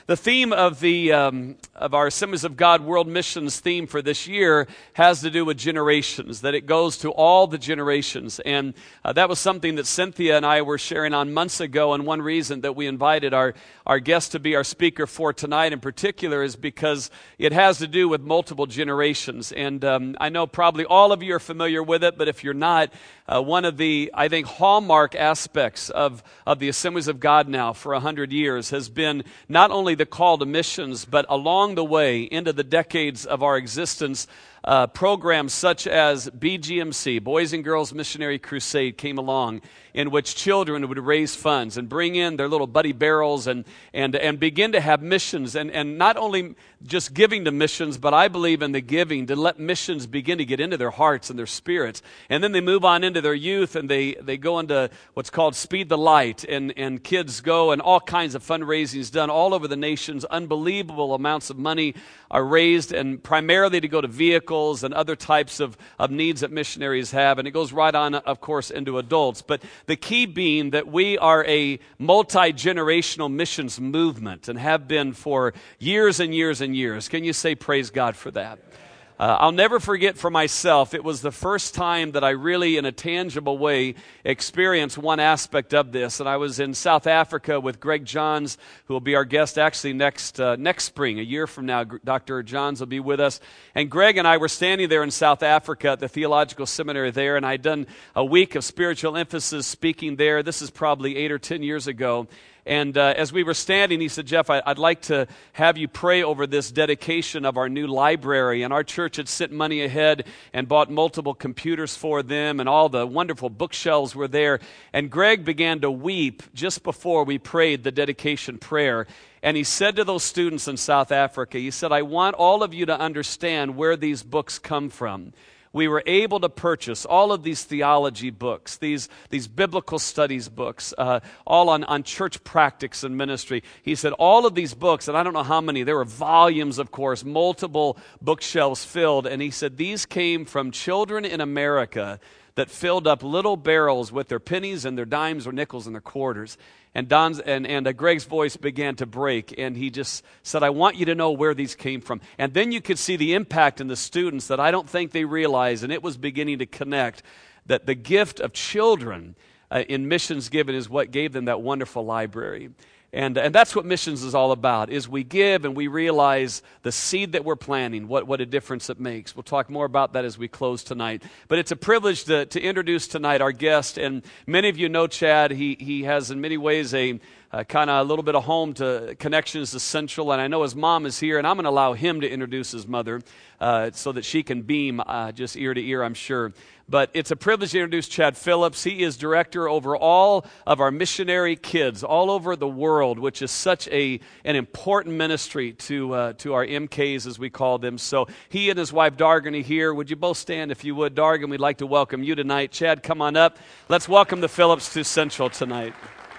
The theme of of our Assemblies of God World Missions theme for this year has to do with generations, that it goes to all the generations. And that was something that Cynthia and I were sharing on months ago, and one reason that we invited our guest to be our speaker for tonight in particular is because it has to do with multiple generations. And I know probably all of you are familiar with it, but if you're not, one of the, I think, hallmark aspects of the Assemblies of God now for 100 years has been not only the call to missions, but along the way into the decades of our existence, programs such as BGMC, Boys and Girls Missionary Crusade, came along, in which children would raise funds and bring in their little buddy barrels and begin to have missions, and not only just giving to missions, but I believe in the giving to let missions begin to get into their hearts and their spirits. And then they move on into their youth, and they go into what's called Speed the Light, and kids go, and all kinds of fundraising is done all over the nations. Unbelievable amounts of money are raised, and primarily to go to vehicles and other types of needs that missionaries have. And it goes right on, of course, into adults. But the key being that we are a multi-generational missions movement and have been for years and years and years. Can you say praise God for that? I'll never forget for myself, it was the first time that I really, in a tangible way, experienced one aspect of this. And I was in South Africa with Greg Johns, who will be our guest actually next spring, a year from now. Dr. Johns will be with us. And Greg and I were standing there in South Africa at the theological seminary there, and I'd done a week of spiritual emphasis speaking there. This is probably 8 or 10 years ago. And as we were standing, he said, Jeff, I'd like to have you pray over this dedication of our new library. And our church had sent money ahead and bought multiple computers for them, and all the wonderful bookshelves were there. And Greg began to weep just before we prayed the dedication prayer. And he said to those students in South Africa, he said, I want all of you to understand where these books come from. We were able to purchase all of these theology books, these biblical studies books, all on church practice and ministry. He said all of these books, and I don't know how many, there were volumes, of course, multiple bookshelves filled. And he said these came from children in America that filled up little barrels with their pennies and their dimes or nickels and their quarters. And Greg's voice began to break, and he just said, I want you to know where these came from. And then you could see the impact in the students that I don't think they realized, and it was beginning to connect, that the gift of children in missions given is what gave them that wonderful library. And that's what missions is all about, is we give and we realize the seed that we're planting, what a difference it makes. We'll talk more about that as we close tonight. But it's a privilege to introduce tonight our guest. And many of you know Chad. He has in many ways a kind of a little bit of home to connections to Central. And I know his mom is here, and I'm going to allow him to introduce his mother so that she can beam just ear to ear, I'm sure. But it's a privilege to introduce Chad Phillips. He is director over all of our missionary kids all over the world, which is such an important ministry to our MKs, as we call them. So he and his wife, Dargan, are here. Would you both stand, if you would? Dargan, we'd like to welcome you tonight. Chad, come on up. Let's welcome the Phillips to Central tonight.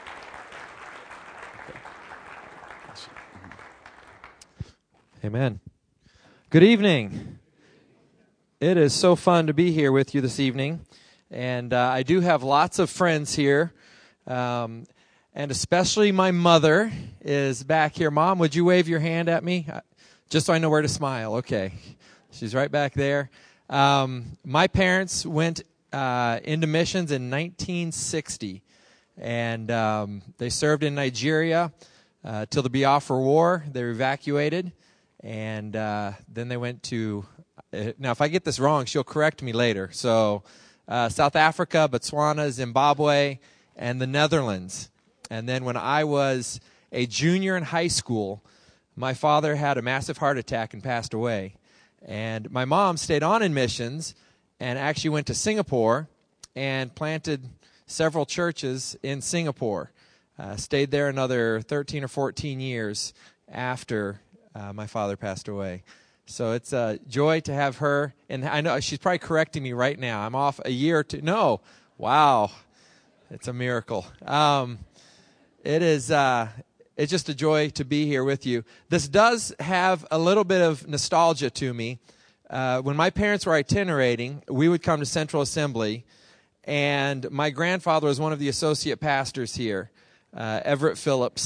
Amen. Good evening. It is so fun to be here with you this evening, and I do have lots of friends here, and especially my mother is back here. Mom, would you wave your hand at me? Just so I know where to smile. Okay. She's right back there. My parents went into missions in 1960, and they served in Nigeria till the Biafra War. They were evacuated, and then they went to... Now, if I get this wrong, she'll correct me later. So, South Africa, Botswana, Zimbabwe, and the Netherlands. And then when I was a junior in high school, my father had a massive heart attack and passed away. And my mom stayed on in missions and actually went to Singapore and planted several churches in Singapore. Stayed there another 13 or 14 years after my father passed away. So it's a joy to have her. And I know she's probably correcting me right now. I'm off a year or two. No. Wow. It's a miracle. It's just a joy to be here with you. This does have a little bit of nostalgia to me. When my parents were itinerating, we would come to Central Assembly, and my grandfather was one of the associate pastors here, Everett Phillips.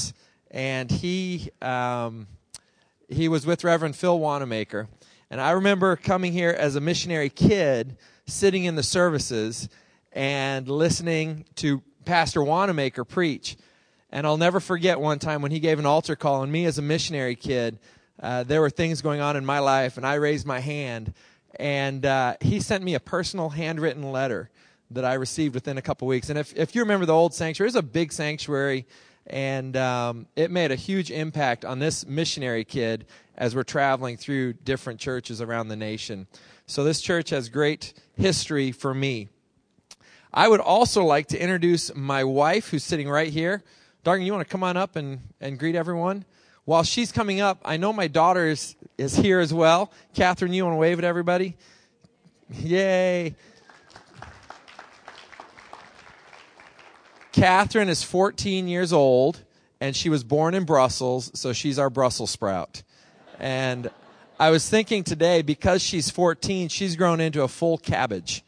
and he was with Reverend Phil Wanamaker. And I remember coming here as a missionary kid, sitting in the services and listening to Pastor Wanamaker preach. And I'll never forget one time when he gave an altar call, and me as a missionary kid, there were things going on in my life, and I raised my hand. And he sent me a personal handwritten letter that I received within a couple weeks. And if you remember the old sanctuary, it was a big sanctuary, and it made a huge impact on this missionary kid as we're traveling through different churches around the nation. So this church has great history for me. I would also like to introduce my wife, who's sitting right here. Dargan, you want to come on up and greet everyone? While she's coming up, I know my daughter is here as well. Catherine, you want to wave at everybody? Yay. Catherine is 14 years old, and she was born in Brussels, so she's our Brussels sprout. And I was thinking today, because she's 14, she's grown into a full cabbage.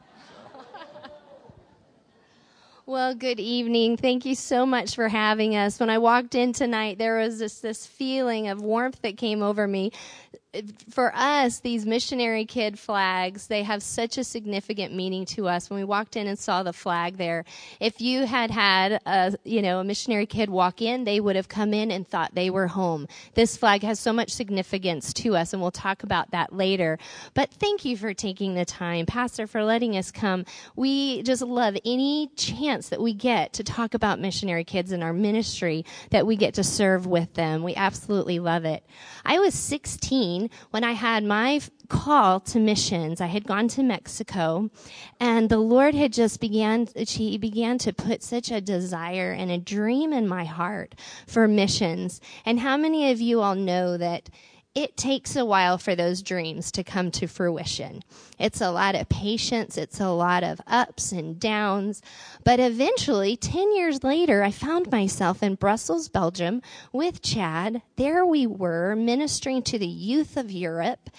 Well, good evening. Thank you so much for having us. When I walked in tonight, there was this feeling of warmth that came over me. For us, these missionary kid flags, they have such a significant meaning to us. When we walked in and saw the flag there, if you had a missionary kid walk in, they would have come in and thought they were home. This flag has so much significance to us, and we'll talk about that later. But thank you for taking the time, Pastor, for letting us come. We just love any chance that we get to talk about missionary kids in our ministry, that we get to serve with them. We absolutely love it. I was 16 when I had my call to missions. I had gone to Mexico, and the Lord had just began to put such a desire and a dream in my heart for missions. And how many of you all know that it takes a while for those dreams to come to fruition? It's a lot of patience. It's a lot of ups and downs. But eventually, 10 years later, I found myself in Brussels, Belgium with Chad. There we were ministering to the youth of Europe.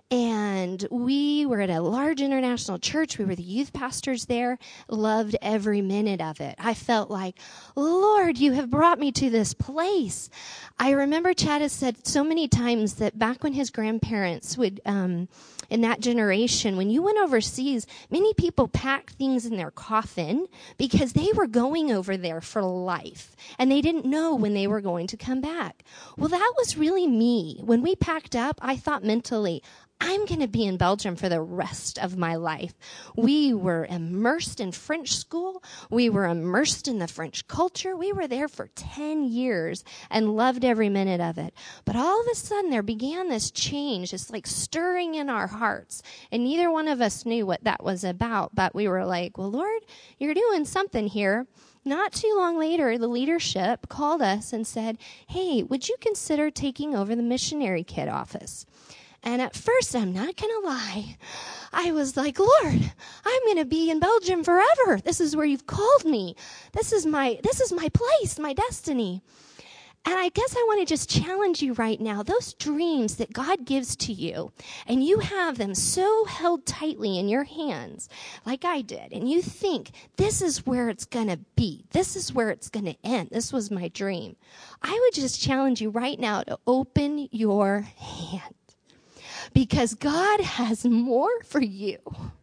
And we were at a large international church. We were the youth pastors there. Loved every minute of it. I felt like, Lord, you have brought me to this place. I remember Chad has said so many times that back when his grandparents would, in that generation, when you went overseas, many people packed things in their coffin because they were going over there for life. And they didn't know when they were going to come back. Well, that was really me. When we packed up, I thought mentally, I'm going to be in Belgium for the rest of my life. We were immersed in French school. We were immersed in the French culture. We were there for 10 years and loved every minute of it. But all of a sudden there began this change, this like stirring in our hearts. And neither one of us knew what that was about. But we were like, well, Lord, you're doing something here. Not too long later, the leadership called us and said, hey, would you consider taking over the missionary kid office? And at first, I'm not going to lie, I was like, Lord, I'm going to be in Belgium forever. This is where you've called me. This is my place, my destiny. And I guess I want to just challenge you right now. Those dreams that God gives to you, and you have them so held tightly in your hands, like I did, and you think, this is where it's going to be. This is where it's going to end. This was my dream. I would just challenge you right now to open your hand. Because God has more for you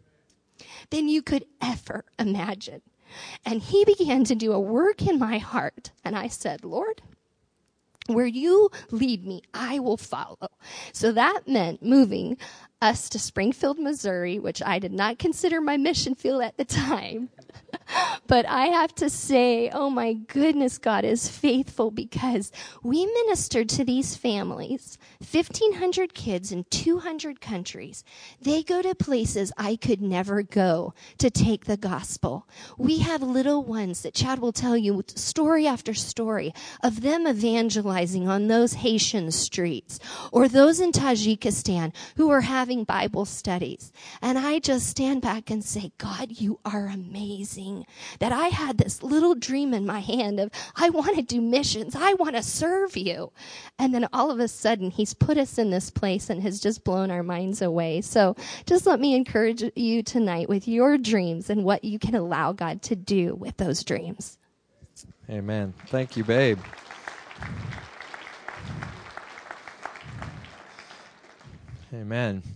than you could ever imagine. And he began to do a work in my heart. And I said, Lord, where you lead me, I will follow. So that meant moving us to Springfield, Missouri, which I did not consider my mission field at the time. But I have to say, oh my goodness, God is faithful, because we ministered to these families, 1,500 kids in 200 countries. They go to places I could never go to take the gospel. We have little ones that Chad will tell you story after story of them evangelizing on those Haitian streets or those in Tajikistan who are having Bible studies. And I just stand back and say, God, you are amazing. That I had this little dream in my hand of, I want to do missions. I want to serve you. And then all of a sudden, he's put us in this place and has just blown our minds away. So just let me encourage you tonight with your dreams and what you can allow God to do with those dreams. Amen. Thank you, babe. Amen.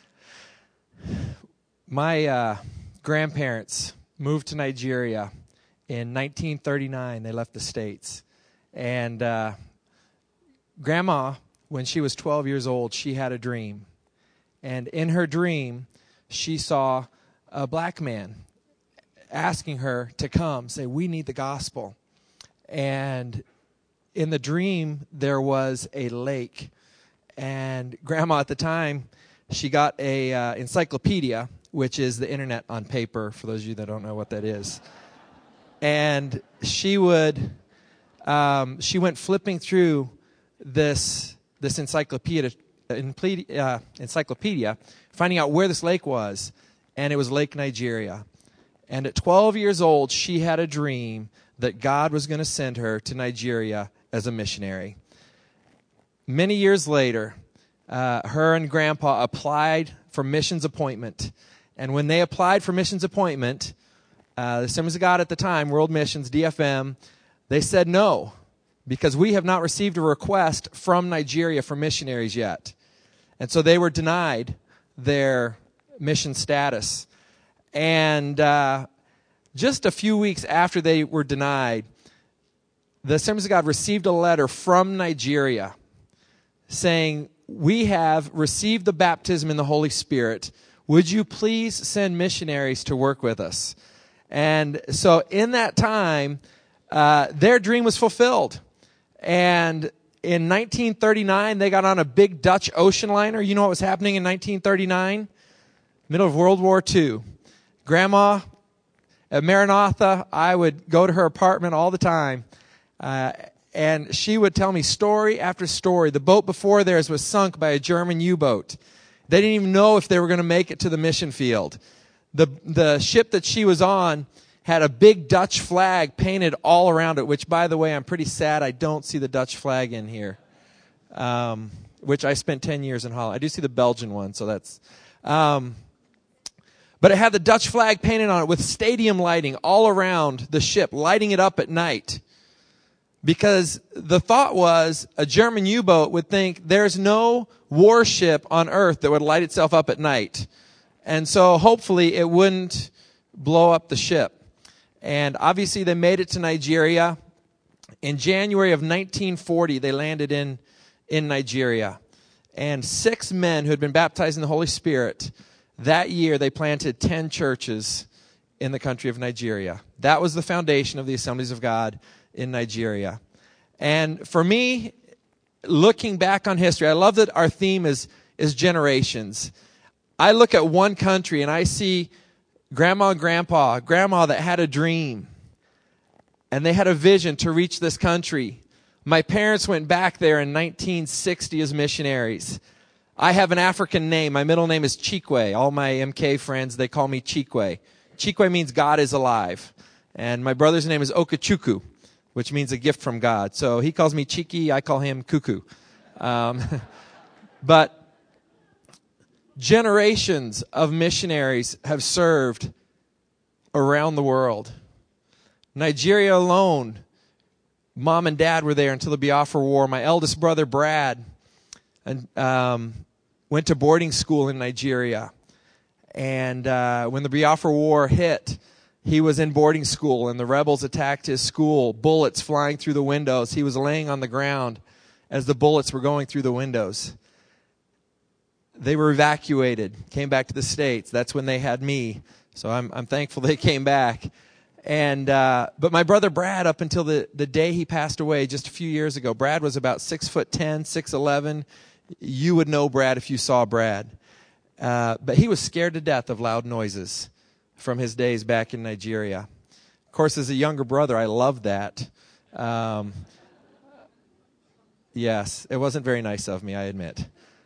My grandparents moved to Nigeria in 1939. They left the States. And Grandma, when she was 12 years old, she had a dream. And in her dream, she saw a black man asking her to come, say, we need the gospel. And in the dream, there was a lake. And Grandma at the time, she got a encyclopedia, which is the internet on paper, for those of you that don't know what that is. And she went flipping through this encyclopedia, finding out where this lake was, and it was Lake Nigeria. And at 12 years old, she had a dream that God was going to send her to Nigeria as a missionary. Many years later, her and Grandpa applied for missions appointment. And when they applied for missions appointment, the Assemblies of God at the time, World Missions, DFM, they said no, because we have not received a request from Nigeria for missionaries yet. And so they were denied their mission status. And just a few weeks after they were denied, the Assemblies of God received a letter from Nigeria saying, we have received the baptism in the Holy Spirit. Would you please send missionaries to work with us? And so in that time, their dream was fulfilled. And in 1939, they got on a big Dutch ocean liner. You know what was happening in 1939? Middle of World War II. Grandma at Maranatha, I would go to her apartment all the time. And she would tell me story after story. The boat before theirs was sunk by a German U-boat. They didn't even know if they were going to make it to the mission field. The ship that she was on had a big Dutch flag painted all around it, which, by the way, I'm pretty sad I don't see the Dutch flag in here, which I spent 10 years in Holland. I do see the Belgian one, so that's... But it had the Dutch flag painted on it with stadium lighting all around the ship, lighting it up at night. Because the thought was a German U-boat would think there's no warship on Earth that would light itself up at night. And so hopefully it wouldn't blow up the ship. And obviously they made it to Nigeria. In January of 1940, they landed in Nigeria. And 6 men who had been baptized in the Holy Spirit, that year they planted 10 churches in the country of Nigeria. That was the foundation of the Assemblies of God in Nigeria. And for me, looking back on history, I love that our theme is generations. I look at one country and I see grandma and grandpa that had a dream and they had a vision to reach this country. My parents went back there in 1960 as missionaries. I have an African name. My middle name is Chikwe. All my MK friends, they call me Chikwe. Chikwe means God is alive. And my brother's name is Okechukwu, which means a gift from God. So he calls me Chiki, I call him Cuckoo. But generations of missionaries have served around the world. Nigeria alone, Mom and Dad were there until the Biafra War. My eldest brother, Brad, went to boarding school in Nigeria. And when the Biafra War hit, he was in boarding school, and the rebels attacked his school, bullets flying through the windows. He was laying on the ground as the bullets were going through the windows. They were evacuated, came back to the States. That's when they had me. So I'm thankful they came back. And but my brother Brad, up until the day he passed away just a few years ago, Brad was about 6'10", 6'11". You would know Brad if you saw Brad. But he was scared to death of loud noises from his days back in Nigeria. Of course, as a younger brother, I loved that. Yes, it wasn't very nice of me, I admit.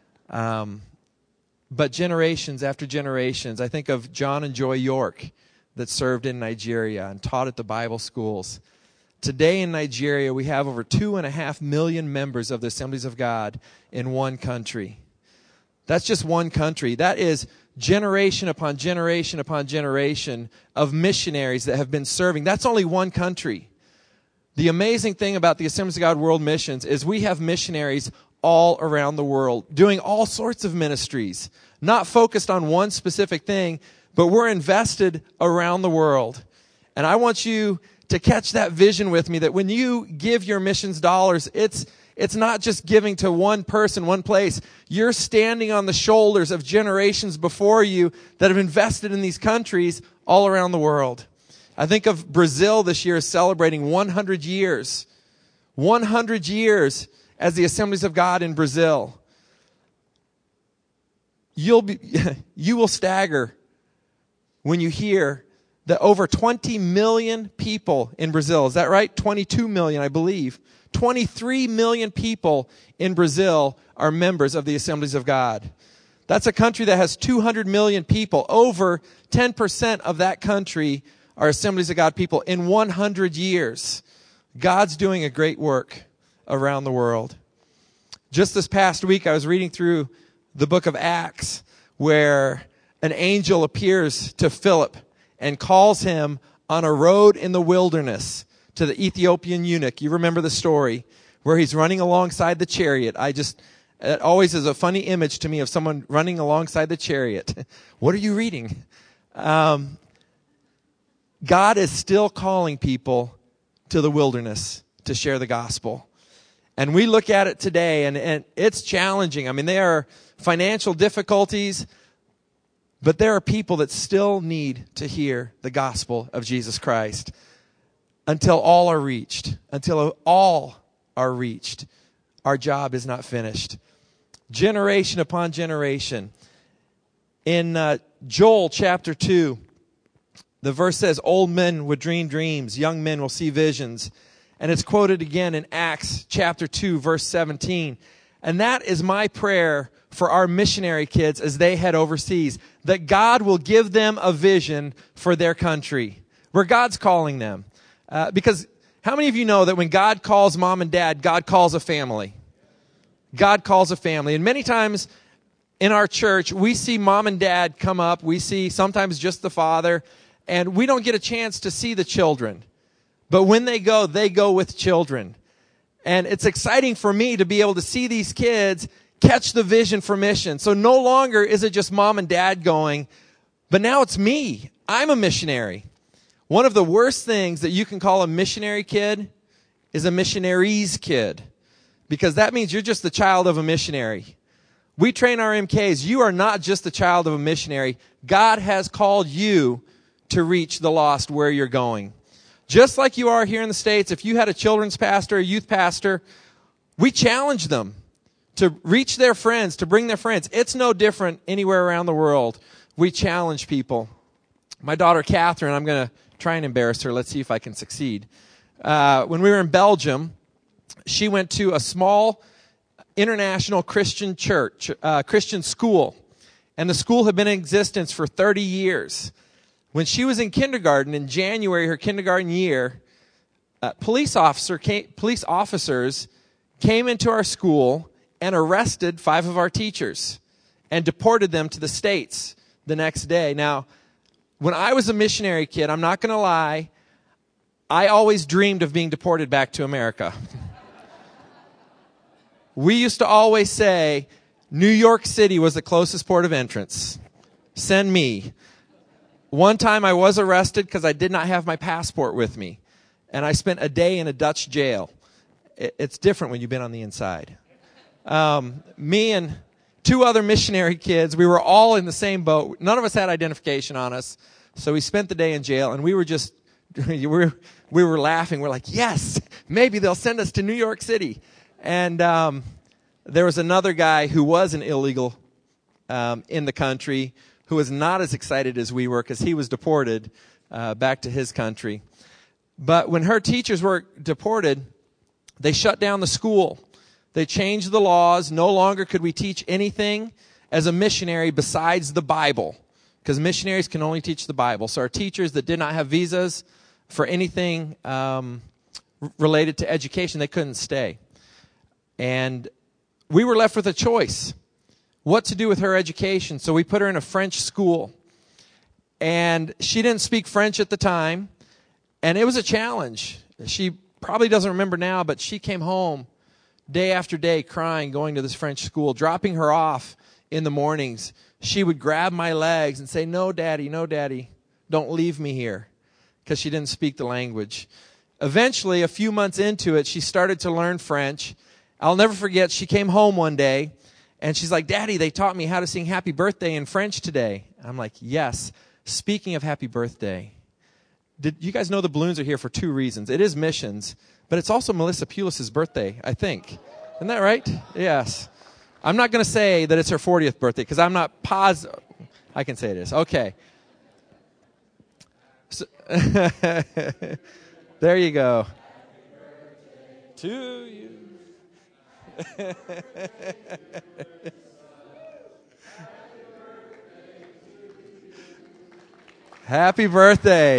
But generations after generations, I think of John and Joy York that served in Nigeria and taught at the Bible schools. Today in Nigeria, we have over 2.5 million members of the Assemblies of God in one country. That's just one country. That is generation upon generation upon generation of missionaries that have been serving. That's only one country. The amazing thing about the Assemblies of God World Missions is we have missionaries all around the world doing all sorts of ministries, not focused on one specific thing, but we're invested around the world. And I want you to catch that vision with me, that when you give your missions dollars, it's not just giving to one person, one place. You're standing on the shoulders of generations before you that have invested in these countries all around the world. I think of Brazil this year celebrating 100 years. 100 years as the Assemblies of God in Brazil. You will stagger when you hear that over 20 million people in Brazil, is that right? 22 million, I believe. 23 million people in Brazil are members of the Assemblies of God. That's a country that has 200 million people. Over 10% of that country are Assemblies of God people in 100 years. God's doing a great work around the world. Just this past week, I was reading through the book of Acts, where an angel appears to Philip and calls him on a road in the wilderness to the Ethiopian eunuch. You remember the story where he's running alongside the chariot. It always is a funny image to me of someone running alongside the chariot. What are you reading? God is still calling people to the wilderness to share the gospel. And we look at it today, and it's challenging. I mean, there are financial difficulties, but there are people that still need to hear the gospel of Jesus Christ until all are reached. Until all are reached, our job is not finished. Generation upon generation. In Joel chapter 2, the verse says, old men would dream dreams, young men will see visions. And it's quoted again in Acts chapter 2, verse 17. And that is my prayer for our missionary kids as they head overseas, that God will give them a vision for their country, where God's calling them. Because how many of you know that when God calls mom and dad, God calls a family? God calls a family. And many times in our church, we see mom and dad come up. We see sometimes just the father. And we don't get a chance to see the children. But when they go with children. And it's exciting for me to be able to see these kids catch the vision for mission. So no longer is it just mom and dad going, but now it's me. I'm a missionary. One of the worst things that you can call a missionary kid is a missionary's kid. Because that means you're just the child of a missionary. We train our MKs. You are not just the child of a missionary. God has called you to reach the lost where you're going. Just like you are here in the States, if you had a children's pastor, a youth pastor, we challenge them to reach their friends, to bring their friends. It's no different anywhere around the world. We challenge people. My daughter, Catherine, I'm going to try and embarrass her. Let's see if I can succeed. When we were in Belgium, she went to a small international Christian church, Christian school. And the school had been in existence for 30 years. When she was in kindergarten, in January, her kindergarten year, police officers came into our school and arrested 5 of our teachers and deported them to the States the next day. Now, when I was a missionary kid, I'm not going to lie, I always dreamed of being deported back to America. We used to always say, New York City was the closest port of entrance. Send me. One time I was arrested because I did not have my passport with me. And I spent a day in a Dutch jail. It's different when you've been on the inside. Me and 2 other missionary kids, we were all in the same boat. None of us had identification on us. So we spent the day in jail, and we were just, we were laughing. We're like, yes, maybe they'll send us to New York City. And there was another guy who was an illegal in the country who was not as excited as we were because he was deported back to his country. But when her teachers were deported, they shut down the school. They changed the laws. No longer could we teach anything as a missionary besides the Bible, because missionaries can only teach the Bible. So our teachers that did not have visas for anything related to education, they couldn't stay. And we were left with a choice, what to do with her education. So we put her in a French school. And she didn't speak French at the time, and it was a challenge. She probably doesn't remember now, but she came home day after day crying, going to this French school, dropping her off in the mornings. She would grab my legs and say, no, Daddy, don't leave me here, because she didn't speak the language. Eventually, a few months into it, she started to learn French. I'll never forget, she came home one day, and she's like, Daddy, they taught me how to sing Happy Birthday in French today. I'm like, yes. Speaking of Happy Birthday, did you guys know the balloons are here for 2 reasons? It is missions, but it's also Melissa Pulis's birthday, I think. Isn't that right? Yes. I'm not going to say that it's her 40th birthday, because I'm not positive. I can say it is. Okay. So there you go. To you. Happy birthday.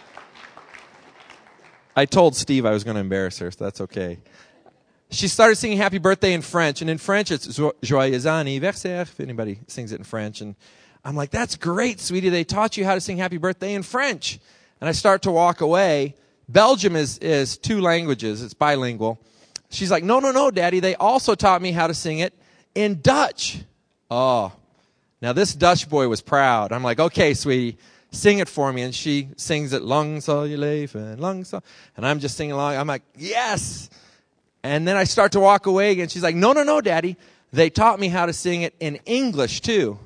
I told Steve I was going to embarrass her, so that's okay. She started singing Happy Birthday in French, and in French it's Joyeux anniversaire, if anybody sings it in French. And I'm like, that's great, sweetie. They taught you how to sing Happy Birthday in French. And I start to walk away. Belgium is 2 languages. It's bilingual. She's like, no, Daddy. They also taught me how to sing it in Dutch. Oh, now this Dutch boy was proud. I'm like, okay, sweetie, sing it for me. And she sings it, lang zal je leven, lang zal. And I'm just singing along. I'm like, yes. And then I start to walk away again. She's like, no, Daddy. They taught me how to sing it in English too.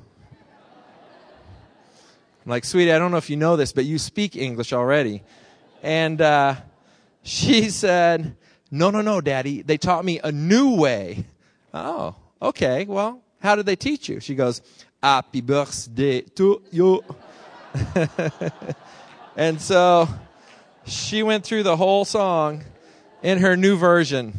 I'm like, sweetie, I don't know if you know this, but you speak English already. And she said, no, Daddy. They taught me a new way. Oh, okay. Well, how did they teach you? She goes, Happy birthday to you. And so she went through the whole song in her new version.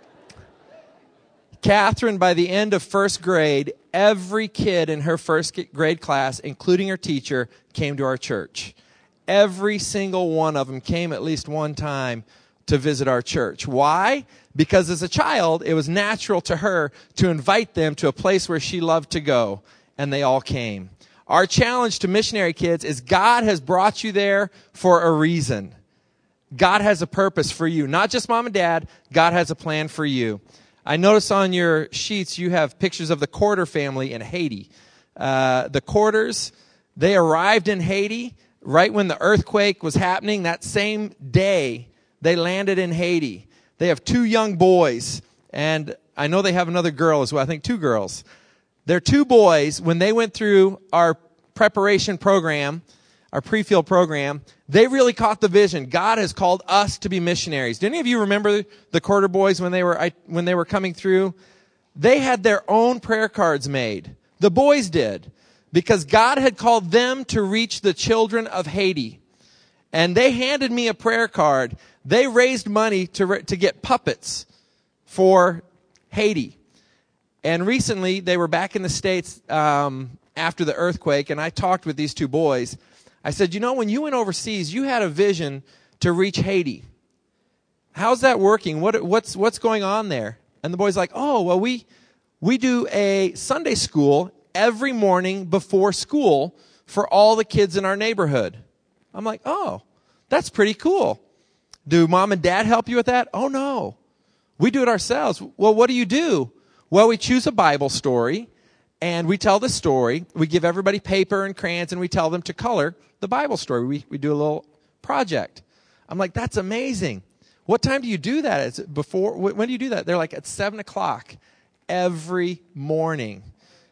Catherine, by the end of first grade, every kid in her first grade class, including her teacher, came to our church. Every single one of them came at least one time to visit our church. Why? Because as a child, it was natural to her to invite them to a place where she loved to go, and they all came. Our challenge to missionary kids is God has brought you there for a reason. God has a purpose for you. Not just mom and dad, God has a plan for you. I notice on your sheets you have pictures of the Corder family in Haiti. The Corders, they arrived in Haiti right when the earthquake was happening. That same day, they landed in Haiti. They have 2 young boys, and I know they have another girl as well. I think 2 girls. Their 2 boys, when they went through our preparation program, our pre-field program, they really caught the vision. God has called us to be missionaries. Do any of you remember the Corder boys when they were coming through? They had their own prayer cards made. The boys did, because God had called them to reach the children of Haiti. And they handed me a prayer card. They raised money to get puppets for Haiti. And recently, they were back in the States after the earthquake, and I talked with these 2 boys. I said, when you went overseas, you had a vision to reach Haiti. How's that working? What's going on there? And the boy's like, oh, well, we do a Sunday school every morning before school for all the kids in our neighborhood. I'm like, oh, that's pretty cool. Do mom and dad help you with that? Oh, no. We do it ourselves. Well, what do you do? Well, we choose a Bible story, and we tell the story. We give everybody paper and crayons, and we tell them to color the Bible story. We do a little project. I'm like, that's amazing. What time do you do that? Is it before? When do you do that? They're like, at 7 o'clock every morning.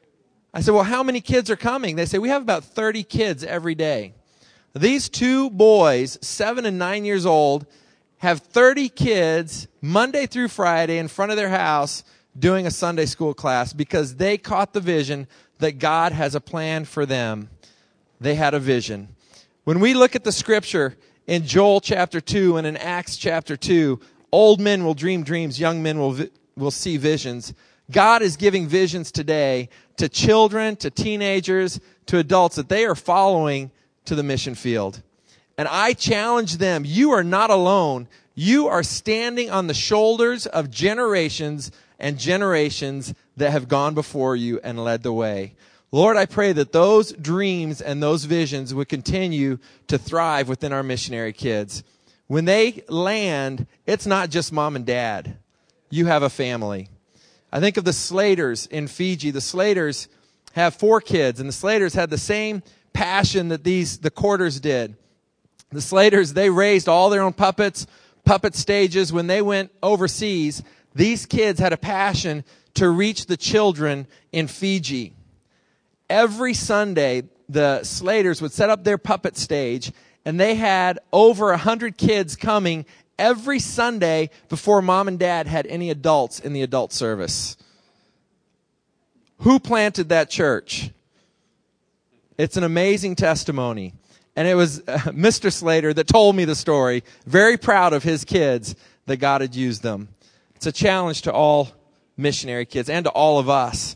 I said, well, how many kids are coming? They say, we have about 30 kids every day. These 2 boys, 7 and 9 years old, have 30 kids Monday through Friday in front of their house doing a Sunday school class because they caught the vision that God has a plan for them. They had a vision. When we look at the scripture in Joel chapter 2 and in Acts chapter 2, old men will dream dreams, young men will see visions. God is giving visions today to children, to teenagers, to adults that they are following to the mission field. And I challenge them, you are not alone. You are standing on the shoulders of generations and generations that have gone before you and led the way. Lord, I pray that those dreams and those visions would continue to thrive within our missionary kids. When they land, it's not just mom and dad. You have a family. I think of the Slaters in Fiji. The Slaters have 4 kids, and the Slaters had the same passion that the Quarters did. The Slaters, they raised all their own puppet stages. When they went overseas, these kids had a passion to reach the children in Fiji. Every Sunday, the Slaters would set up their puppet stage, and they had over 100 kids coming every Sunday before mom and dad had any adults in the adult service. Who planted that church? It's an amazing testimony. And it was Mr. Slater that told me the story. Very proud of his kids that God had used them. It's a challenge to all missionary kids and to all of us.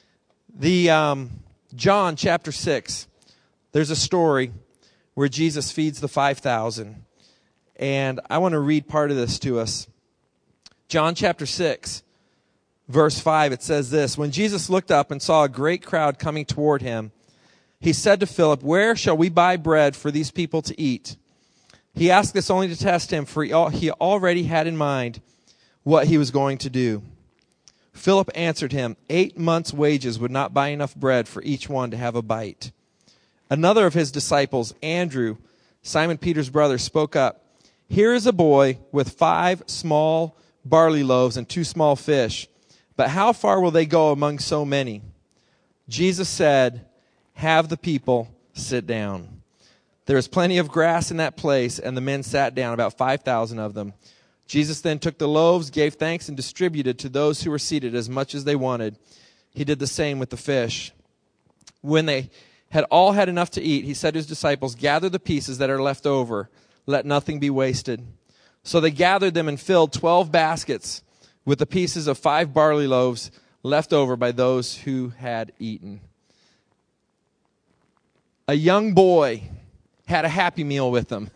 John chapter 6, there's a story where Jesus feeds the 5,000. And I want to read part of this to us. John chapter 6, verse 5, it says this: When Jesus looked up and saw a great crowd coming toward him, he said to Philip, "Where shall we buy bread for these people to eat?" He asked this only to test him, for he already had in mind what he was going to do. Philip answered him, 8 months' wages would not buy enough bread for each one to have a bite. Another of his disciples, Andrew, Simon Peter's brother, spoke up. Here is a boy with 5 small barley loaves and 2 small fish. But how far will they go among so many? Jesus said, have the people sit down. There was plenty of grass in that place, and the men sat down, about 5,000 of them. Jesus then took the loaves, gave thanks, and distributed to those who were seated as much as they wanted. He did the same with the fish. When they had all had enough to eat, he said to his disciples, gather the pieces that are left over. Let nothing be wasted. So they gathered them and filled 12 baskets with the pieces of 5 barley loaves left over by those who had eaten. A young boy had a Happy Meal with them.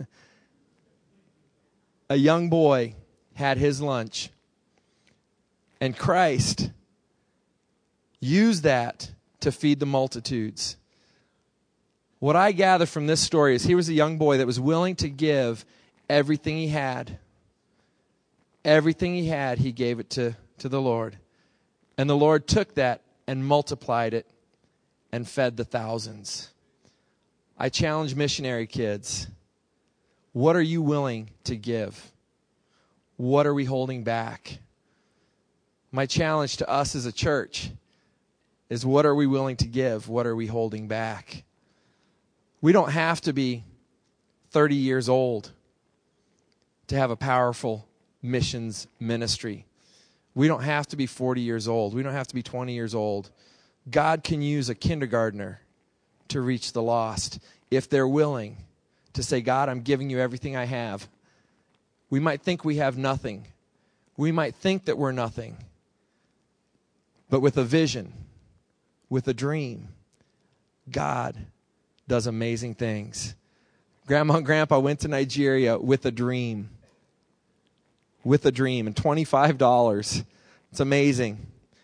A young boy had his lunch. And Christ used that to feed the multitudes. What I gather from this story is he was a young boy that was willing to give everything he had. Everything he had, he gave it to the Lord. And the Lord took that and multiplied it and fed the thousands. I challenge missionary kids. What are you willing to give? What are we holding back? My challenge to us as a church is, what are we willing to give? What are we holding back? We don't have to be 30 years old to have a powerful missions ministry. We don't have to be 40 years old. We don't have to be 20 years old. God can use a kindergartner to reach the lost if they're willing to say, God, I'm giving you everything I have. We might think we have nothing. We might think that we're nothing. But with a vision, with a dream, God does amazing things. Grandma and Grandpa went to Nigeria with a dream. With a dream, and $25. It's amazing.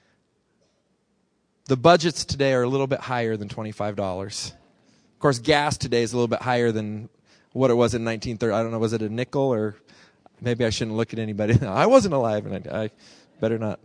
The budgets today are a little bit higher than $25. Of course, gas today is a little bit higher than what it was in 1930. I don't know, was it a nickel, or maybe I shouldn't look at anybody. No, I wasn't alive, and I better not.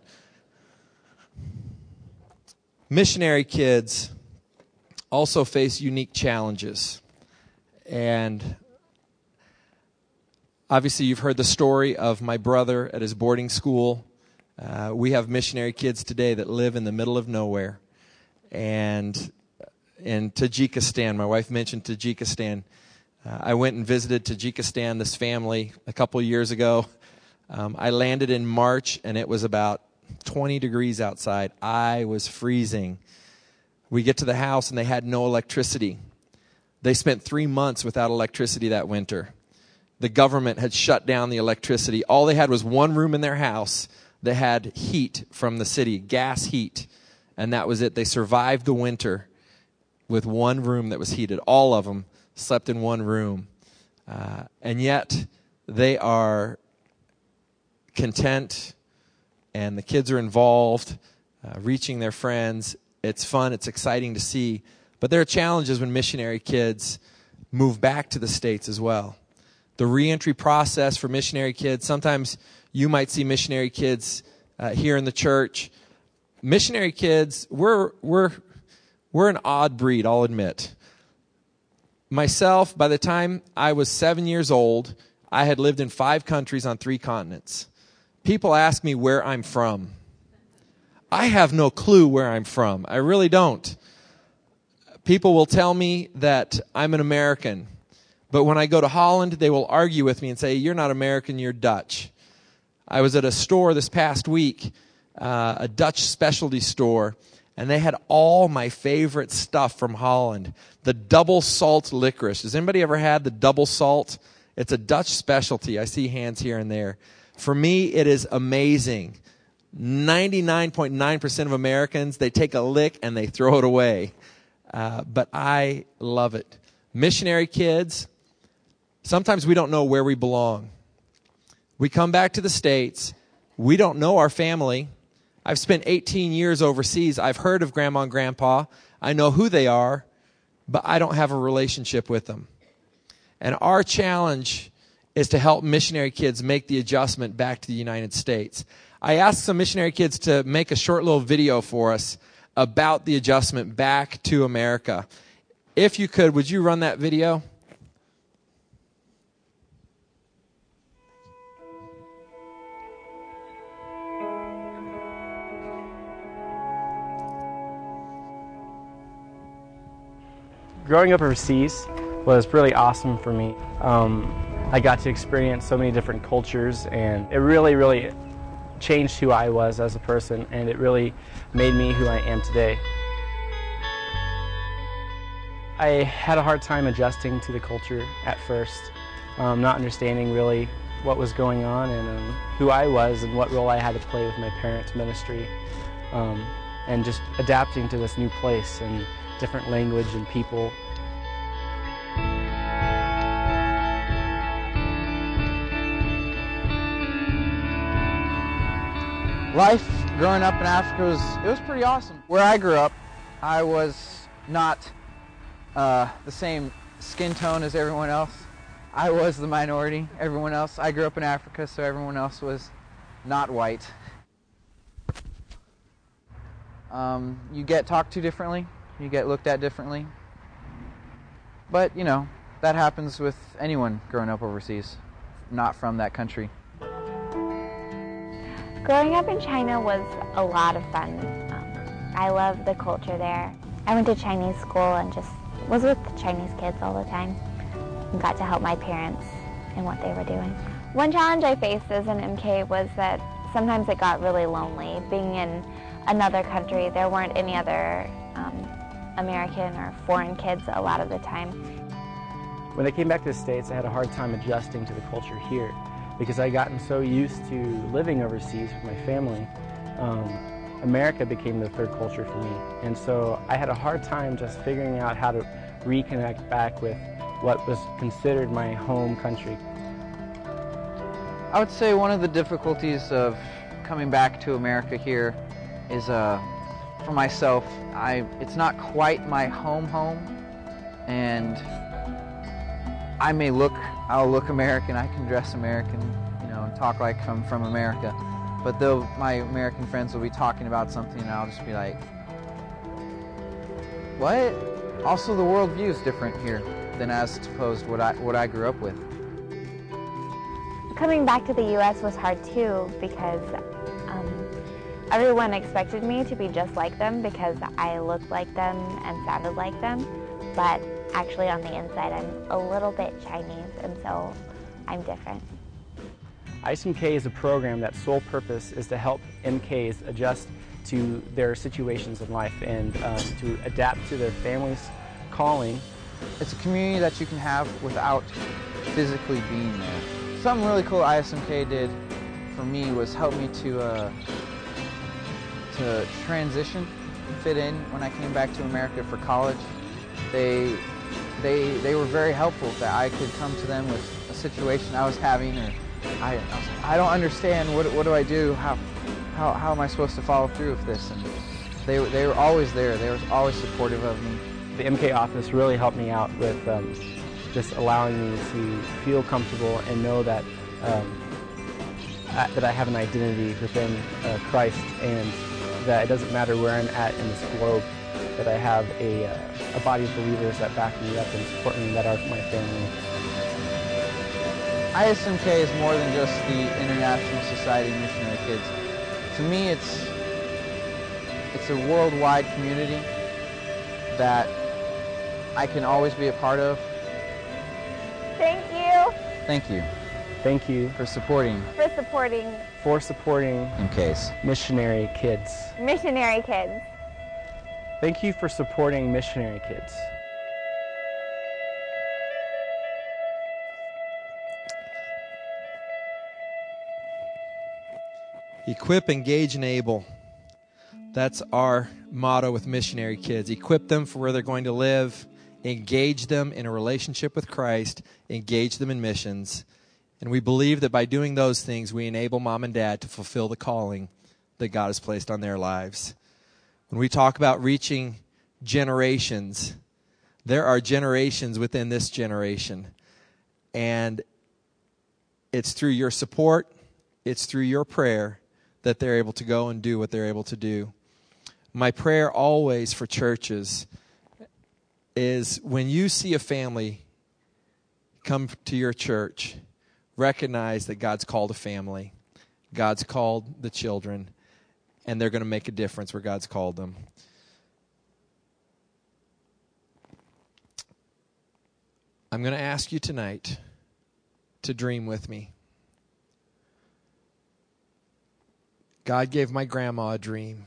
Missionary kids also face unique challenges. And obviously you've heard the story of my brother at his boarding school. We have missionary kids today that live in the middle of nowhere. And in Tajikistan, my wife mentioned Tajikistan. I went and visited Tajikistan, this family, a couple years ago. I landed in March, and it was about 20 degrees outside. I was freezing. We get to the house, and they had no electricity. They spent 3 months without electricity that winter. The government had shut down the electricity. All they had was one room in their house that had heat from the city, gas heat, and that was it. They survived the winter with one room that was heated. All of them slept in one room. And yet, they are content, and the kids are involved, reaching their friends. It's fun. It's exciting to see. But there are challenges when missionary kids move back to the States as well. the reentry process for missionary kids. Sometimes you might see missionary kids here in the church. Missionary kids, we're an odd breed, I'll admit. Myself, by the time I was 7 years old, I had lived in 5 countries on 3 continents. People ask me where I'm from. I have no clue where I'm from. I really don't. People will tell me that I'm an American. But when I go to Holland, they will argue with me and say, you're not American, you're Dutch. I was at a store this past week, a Dutch specialty store, and they had all my favorite stuff from Holland. The double salt licorice. Has anybody ever had the double salt? It's a Dutch specialty. I see hands here and there. For me, it is amazing. 99.9% of Americans, they take a lick and they throw it away. But I love it. Missionary kids, sometimes we don't know where we belong. We come back to the States. We don't know our family. I've spent 18 years overseas. I've heard of Grandma and Grandpa. I know who they are, but I don't have a relationship with them. And our challenge is to help missionary kids make the adjustment back to the United States. I asked some missionary kids to make a short little video for us about the adjustment back to America. If you could, would you run that video? Growing up overseas was really awesome for me. I got to experience so many different cultures, and it really changed who I was as a person, and it really made me who I am today. I had a hard time adjusting to the culture at first, not understanding really what was going on and who I was and what role I had to play with my parents' ministry, and just adapting to this new place and different language and people. Life growing up in Africa was pretty awesome. Where I grew up, I was not the same skin tone as everyone else. I was the minority. Everyone else, I grew up in Africa, so everyone else was not white. You get talked to differently. You get looked at differently. But, you know, that happens with anyone growing up overseas, not from that country. Growing up in China was a lot of fun. I love the culture there. I went to Chinese school and just was with Chinese kids all the time and got to help my parents in what they were doing. One challenge I faced as an MK was that sometimes it got really lonely. Being in another country, there weren't any other American or foreign kids a lot of the time. When I came back to the States, I had a hard time adjusting to the culture here because I'd gotten so used to living overseas with my family. America became the third culture for me, and so I had a hard time just figuring out how to reconnect back with what was considered my home country. I would say one of the difficulties of coming back to America here is, for myself, it's not quite my home, and I'll look American, I can dress American, you know, and talk like I'm from America. But my American friends will be talking about something and I'll just be like, what? Also, the worldview is different here than as opposed to what I grew up with. Coming back to the U.S. was hard too because everyone expected me to be just like them because I looked like them and sounded like them. But actually on the inside, I'm a little bit Chinese, and so I'm different. IceMK is a program that sole purpose is to help MKs adjust to their situations in life and to adapt to their family's calling. It's a community that you can have without physically being there. Something really cool ISMK did for me was help me to transition and fit in when I came back to America for college. They were very helpful that I could come to them with a situation I was having, or I was like, I don't understand, what do I do? How am I supposed to follow through with this? And they were always there. They were always supportive of me. The MK office really helped me out with just allowing me to feel comfortable and know that that I have an identity within Christ, and that it doesn't matter where I'm at in this globe, that I have a body of believers that back me up and support me, that are my family. ISMK is more than just the International Society of Missionary Kids. To me, it's a worldwide community that I can always be a part of. Thank you. Thank you Thank you for supporting For supporting MCAs. missionary kids. missionary kids. Thank you for supporting missionary kids. Equip, engage, enable. That's our motto with missionary kids. Equip them for where they're going to live. Engage them in a relationship with Christ. Engage them in missions. And we believe that by doing those things, we enable mom and dad to fulfill the calling that God has placed on their lives. When we talk about reaching generations, there are generations within this generation. And it's through your support, it's through your prayer that they're able to go and do what they're able to do. My prayer always for churches is when you see a family come to your church, recognize that God's called a family. God's called the children, and they're going to make a difference where God's called them. I'm going to ask you tonight to dream with me. God gave my grandma a dream.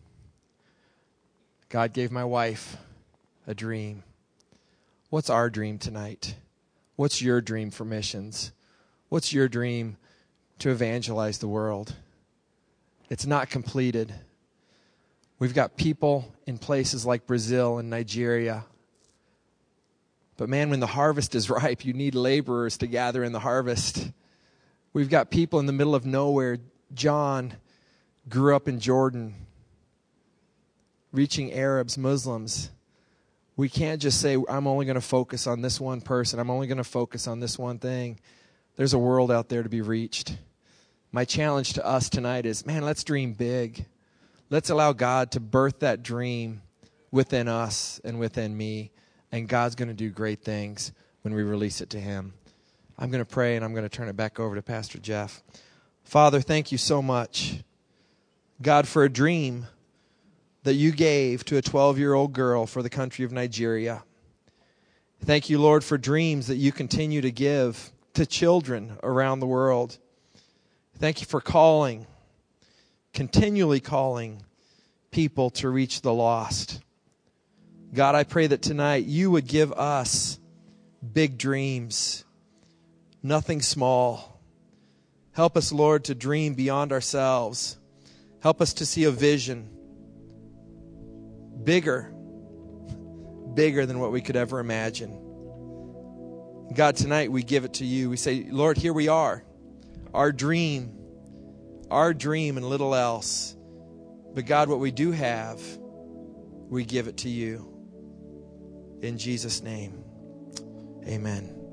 God gave my wife a dream. What's our dream tonight? What's your dream for missions? What's your dream to evangelize the world? It's not completed. We've got people in places like Brazil and Nigeria. But man, when the harvest is ripe, you need laborers to gather in the harvest. We've got people in the middle of nowhere. John grew up in Jordan, reaching Arabs, Muslims. We can't just say, I'm only going to focus on this one person. I'm only going to focus on this one thing. There's a world out there to be reached. My challenge to us tonight is, man, let's dream big. Let's allow God to birth that dream within us and within me. And God's going to do great things when we release it to Him. I'm going to pray, and I'm going to turn it back over to Pastor Jeff. Father, thank you so much, God, for a dream that you gave to a 12-year-old girl for the country of Nigeria. Thank you, Lord, for dreams that you continue to give to children around the world. Thank you for continually calling people to reach the lost. God, I pray that tonight you would give us big dreams, nothing small. Help us, Lord, to dream beyond ourselves. Help us to see a vision bigger than what we could ever imagine. God, tonight we give it to you. We say, Lord, here we are. Our dream and little else. But God, what we do have, we give it to you. In Jesus' name, amen.